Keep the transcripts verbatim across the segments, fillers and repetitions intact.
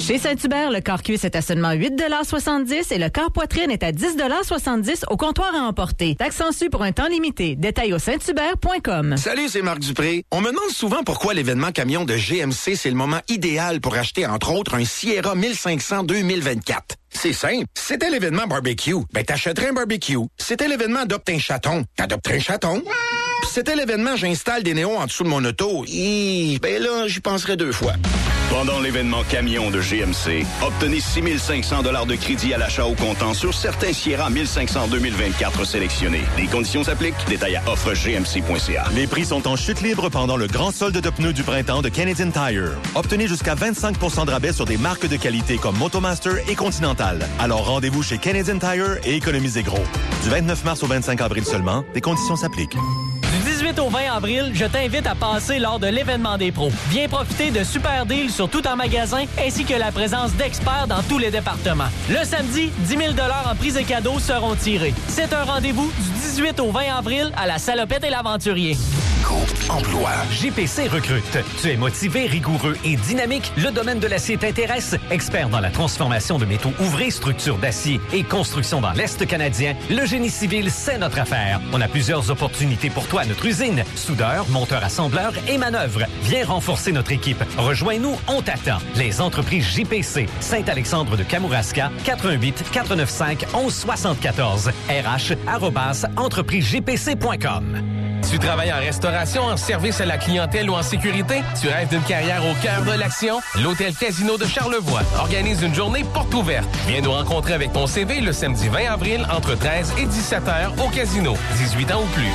Chez Saint-Hubert, le corps cuisse est à seulement huit soixante-dix et le corps poitrine est à dix soixante-dix au comptoir à emporter. Taxe sensu pour un temps limité. Détail au saint hubert point com. Salut, c'est Marc Dupré. On me demande souvent pourquoi l'événement camion de G M C, c'est le moment idéal pour acheter, entre autres, un Sierra mille cinq cents deux mille vingt-quatre. C'est simple. C'était l'événement barbecue. Ben, t'achèterais un barbecue. C'était l'événement adopte un chaton. T'adopterais un chaton. Puis c'était l'événement j'installe des néons en dessous de mon auto. Hi, ben là, j'y penserais deux fois. Pendant l'événement camion de G M C, obtenez six mille cinq cents dollars de crédit à l'achat au comptant sur certains Sierra mille cinq cents deux mille vingt-quatre sélectionnés. Les conditions s'appliquent. Détail à offre g m c point c a. Les prix sont en chute libre pendant le grand solde de pneus du printemps de Canadian Tire. Obtenez jusqu'à vingt-cinq pour cent de rabais sur des marques de qualité comme Motomaster et Continental. Alors rendez-vous chez Canadian Tire et économisez gros. Du vingt-neuf mars au vingt-cinq avril seulement, des conditions s'appliquent. Du dix-huit au vingt avril, je t'invite à passer lors de l'événement des pros. Viens profiter de super deals sur tout en magasin ainsi que la présence d'experts dans tous les départements. Le samedi, dix mille dollars en prix et cadeaux seront tirés. C'est un rendez-vous du dix-huit au vingt avril à la Salopette et l'Aventurier. Groupe Emploi. G P C recrute. Tu es motivé, rigoureux et dynamique? Le domaine de l'acier t'intéresse? Expert dans la transformation de métaux ouvrés, structures d'acier et construction dans l'Est canadien, le génie civil, c'est notre affaire. On a plusieurs opportunités pour toi à notre usine. Soudeur, monteur assembleur et manœuvre. Viens renforcer notre équipe. Rejoins-nous, on t'attend. Les entreprises J P C. Saint-Alexandre de Kamouraska, quatre un huit, quatre neuf cinq, un un sept quatre. R H arobase entreprise g p c point com. Tu travailles en restauration, en service à la clientèle ou en sécurité? Tu rêves d'une carrière au cœur de l'action? L'Hôtel Casino de Charlevoix organise une journée porte ouverte. Viens nous rencontrer avec ton C V le samedi vingt avril entre treize et dix-sept heures au Casino. dix-huit ans ou plus.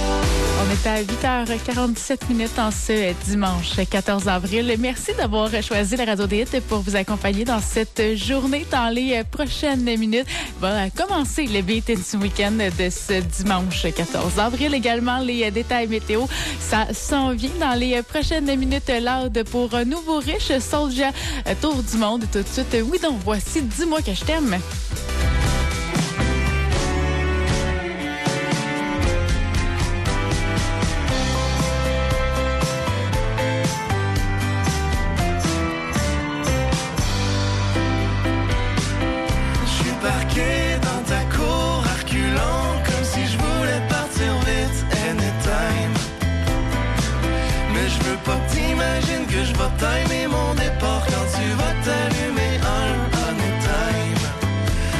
On est à huit heures quarante-sept minutes en ce dimanche quatorze avril. Merci d'avoir choisi la Radio des Hits pour vous accompagner dans cette journée. Dans les prochaines minutes, va commencer le Beat It Weekend de ce dimanche quatorze avril. Également, les détails météo, ça s'en vient dans les prochaines minutes. Loud pour un nouveau riche Soulja Tour du monde. Tout de suite, oui donc, voici Dis-moi que je t'aime. Parqué dans ta cour, à reculons, comme si je voulais partir vite, anytime. Mais je veux pas que t'imagines que je vais timer mon départ quand tu vas t'allumer un anytime.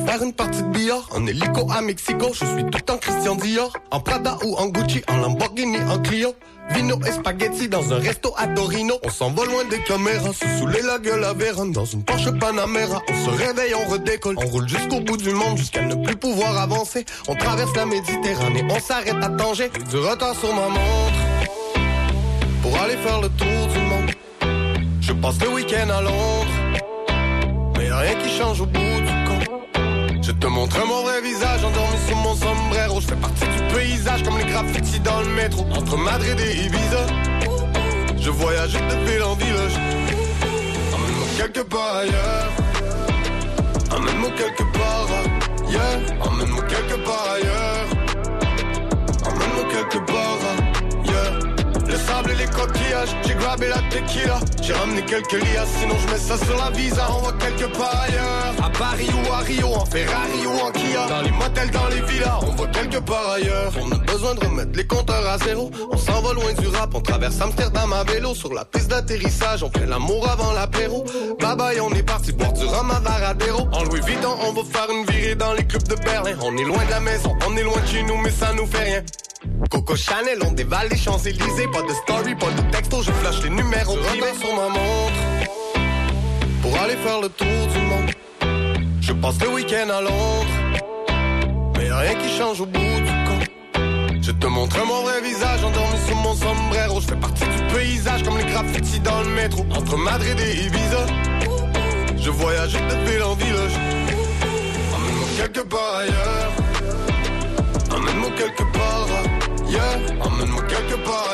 faire une partie de billard. En hélico à Mexico, je suis tout en Christian Dior. En Prada ou en Gucci, en Lamborghini, en Clio. Vino et spaghetti dans un resto à Torino. On s'en va loin des caméras, se saouler la gueule à Vérone. Dans une Porsche Panamera, on se réveille, on redécolle. On roule jusqu'au bout du monde, jusqu'à ne plus pouvoir avancer. On traverse la Méditerranée, on s'arrête à Tanger. J'ai du retard sur ma montre pour aller faire le tour du monde. Je passe le week-end à Londres, mais y'a rien qui change au bout du compte. Je te montre mon vrai visage endormi sous mon sombrero. Je fais partie du paysage comme les graffitis dans le métro. Entre Madrid et Ibiza, je voyage de ville en village. Emmène-moi quelque part ailleurs. Emmène-moi quelque part ailleurs. Emmène-moi quelque part ailleurs. Emmène-moi quelque part ailleurs. Le sable et les coquillages, j'ai grabé la tequila. J'ai ramené quelques lias, sinon je mets ça sur la visa. On va quelque part ailleurs, à Paris ou à Rio, en Ferrari ou en Kia. Dans les motels, dans les villas, on va quelque part ailleurs. On a besoin de remettre les compteurs à zéro. On s'en va loin du rap, on traverse Amsterdam à vélo. Sur la piste d'atterrissage, on fait l'amour avant l'apéro. Bye bye, on est parti boire du rhum à Varadero. En Louis Vuitton, on va faire une virée dans les clubs de Berlin. On est loin de la maison, on est loin de chez nous, mais ça nous fait rien. Coco Chanel, on dévale les Champs-Élysées. Pas de story, pas de texto, je flash les numéros privés sur ma montre pour aller faire le tour du monde. Je passe le week-end à Londres, mais y'a rien qui change au bout du compte. Je te montre mon vrai visage endormi sous mon sombrero. Je fais partie du paysage comme les graffitis dans le métro. Entre Madrid et Ibiza, je voyage de ville en village. Emmène-moi quelque part ailleurs. Emmène-moi quelque part ailleurs. Emmène-moi quelque part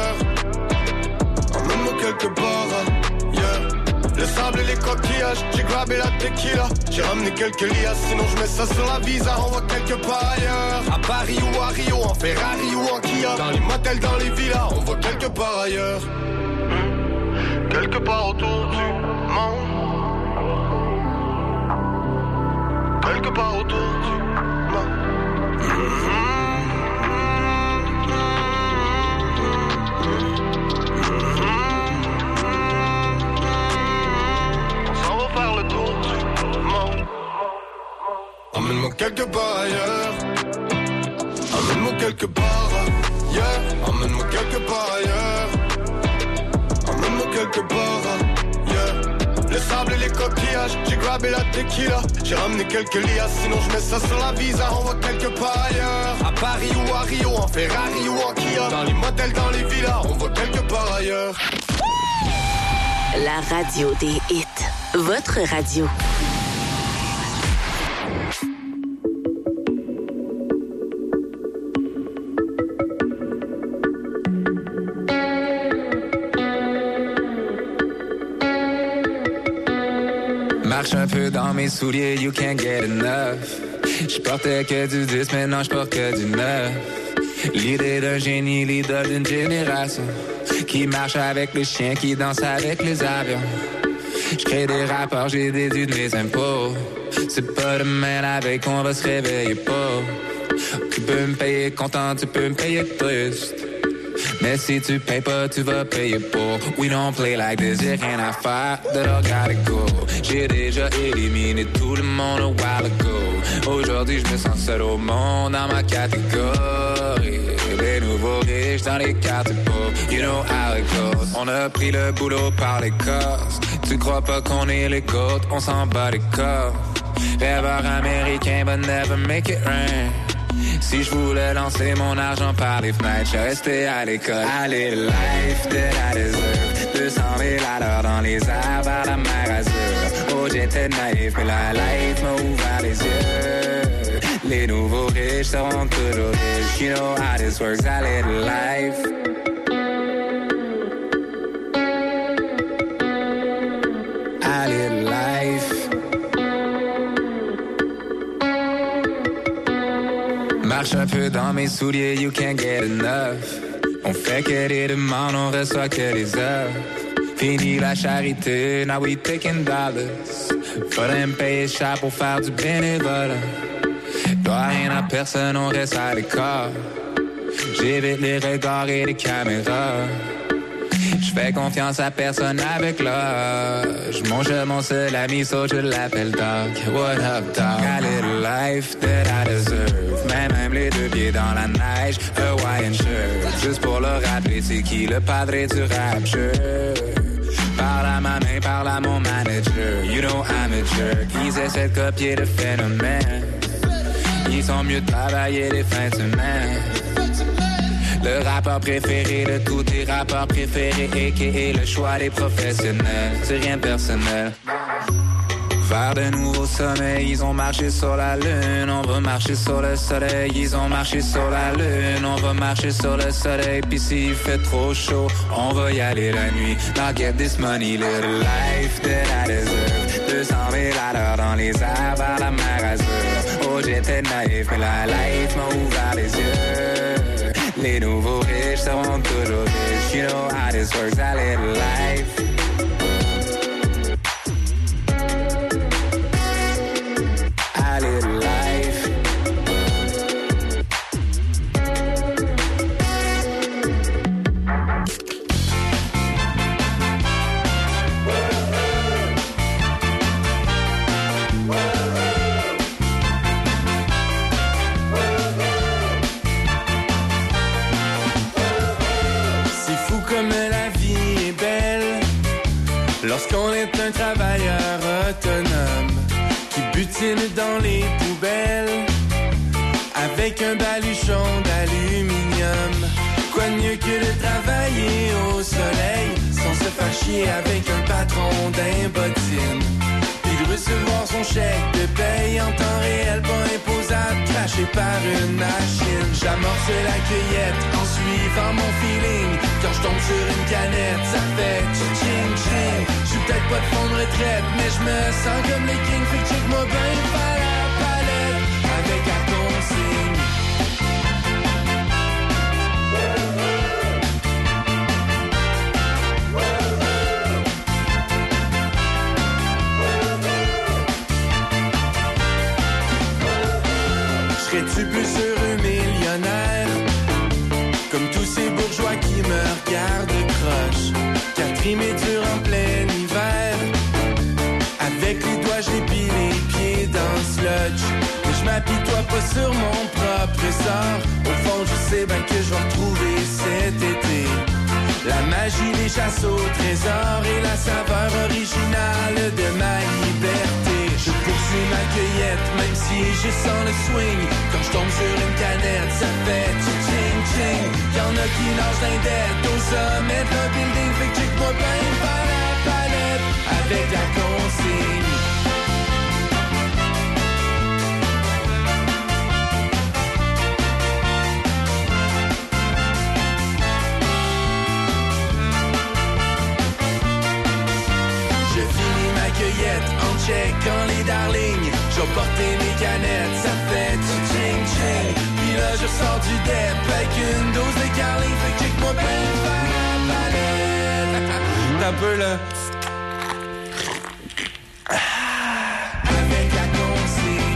ailleurs. Emmène-moi quelque part ailleurs. Le sable et les coquillages, j'ai grabé la tequila. J'ai ramené quelques lias, sinon je mets ça sur la visa. On va quelque part ailleurs, à Paris ou à Rio, en Ferrari ou en Kia. Dans les motels, dans les villas, on va quelque part ailleurs. Mmh. Quelque part autour du monde. Quelque part autour du monde. Mmh. Faire le tour du monde. Emmène-moi quelque part ailleurs. Emmène-moi quelque part ailleurs. Emmène-moi quelque part ailleurs. Emmène-moi quelque part ailleurs. Le sable et les coquillages, j'ai grabé la tequila. J'ai ramené quelques lias, sinon je mets ça sur la visa. On va quelque part ailleurs, à Paris ou à Rio, en Ferrari ou en Kia. Dans les motels, dans les villas, on va quelque part ailleurs. La radio des hits. Votre radio. Marche un peu dans mes souliers, you can't get enough. Je portais que du dix, maintenant je porte que du neuf. L'idée d'un génie, l'idole d'une génération. Qui marche avec les chiens, qui danse avec les avions. Je crée des rapports, j'ai déduit de mes impôts. C'est pas demain la veille qu'on va se réveiller pauvre. Tu peux me payer content, tu peux me payer triste. Mais si tu payes pas, tu vas payer pour. We don't play like this, j'ai rien à faire, that I gotta go. J'ai déjà éliminé tout le monde a while ago. Aujourd'hui, je me sens seul au monde dans ma catégorie. Les nouveaux riches dans les quartiers pauvres, you know how it goes. On a pris le boulot par les cosses. Tu crois pas qu'on est les côtes, on s'en bat les corps. Rêveur américain, but never make it rain. Si je voulais lancer mon argent par les fenêtres, je restais à l'école. Allez, life that I deserve. deux cent mille à l'heure dans les airs vers la mer Azur. Oh, j'étais naïf, mais la life m'a ouvert les yeux. Les nouveaux riches seront toujours riches. You know how this works, I live life. I live life. Marche un peu dans mes souliers, you can't get enough. On fait que des demandes, on reçoit que des offres. Fini la charité, now we taking dollars. Faudrait me payer cher pour faire du bénévolat. Dois rien à personne, on reste à l'écart. J'évite les regards et les caméras. Je fais confiance à personne avec l'âge. Mon jeu, mon seul ami, so je l'appelle Doc. What up, Doc? A little life that I deserve. Mais même les deux pieds dans la neige. Hawaiian shirt. Juste pour le rappeler, c'est qui le padre du rap jeu. Parle à ma main, parle à mon manager. You know I'm a jerk. Ils essaient de copier le phénomène. Ils sont mieux de travailler les fins de semaine. Le rappeur préféré de tous tes rappeurs préférés, a k a le choix des professionnels. C'est rien de personnel. Vers de nouveaux sommets, ils ont marché sur la lune. On va marcher sur le soleil, ils ont marché sur la lune. On va marcher sur le soleil, pis s'il fait trop chaud, on va y aller la nuit. Now get this money, little life that I deserve. deux cent mille à l'heure dans les airs vers la mer Azur. Oh, j'étais naïf, mais la life m'a ouvert les yeux. Les nouveaux riches seront toujours riches. You know how this works, a little life. A little life. C'est fou comme la vie est belle lorsqu'on est un travailleur autonome qui butine dans les poubelles avec un baluchon d'aluminium. Quoi de mieux que de travailler au soleil sans se faire chier avec un patron d'un bottine, puis de recevoir son chèque de paye en temps réel pas imposable, craché par une machine. J'amorce la cueillette en suivant mon feeling. Quand je tombe sur une canette, ça fait tching ching. J'suis peut-être pas de fond de retraite, mais je me sens comme les kings. Fait que check-moi bien par la palette avec la consigne. Serais-tu plus heureux millionnaire comme tous ces bourgeois qui me regardent croche? Catherine est dure en plein hiver. Avec les doigts, j'épile les pieds dans le sludge. Mais je m'apitoie pas sur mon propre sort. Au fond, je sais bien que je vais retrouver cet été la magie des chasses au trésor et la saveur originale de ma liberté. Je poursuis ma cueillette, même si je sens le swing. Quand je tombe sur une canette, ça fait tching ching. Y'en a qui nagent d'un dette au sommet d'un building. Fait que check-moi bien par la palette avec la consigne. En checkant les darlings, je vais porter mes canettes, ça fait tching ching. Puis là je sors du dep avec une dose de carling. Fait que check-moi bien par la palette. T'as un peu là. Avec la consigne.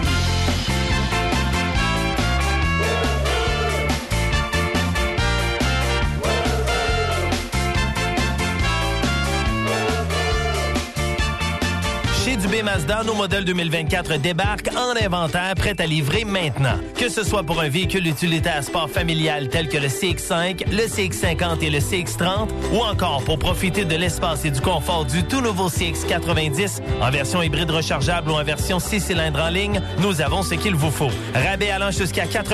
Chez Dubé Mazda, nos modèles deux mille vingt-quatre débarquent en inventaire, prêts à livrer maintenant. Que ce soit pour un véhicule utilitaire sport familial tel que le C X cinq, le C X cinquante et le C X trente, ou encore pour profiter de l'espace et du confort du tout nouveau C X quatre-vingt-dix en version hybride rechargeable ou en version six cylindres en ligne, nous avons ce qu'il vous faut. Rabais allant jusqu'à quatre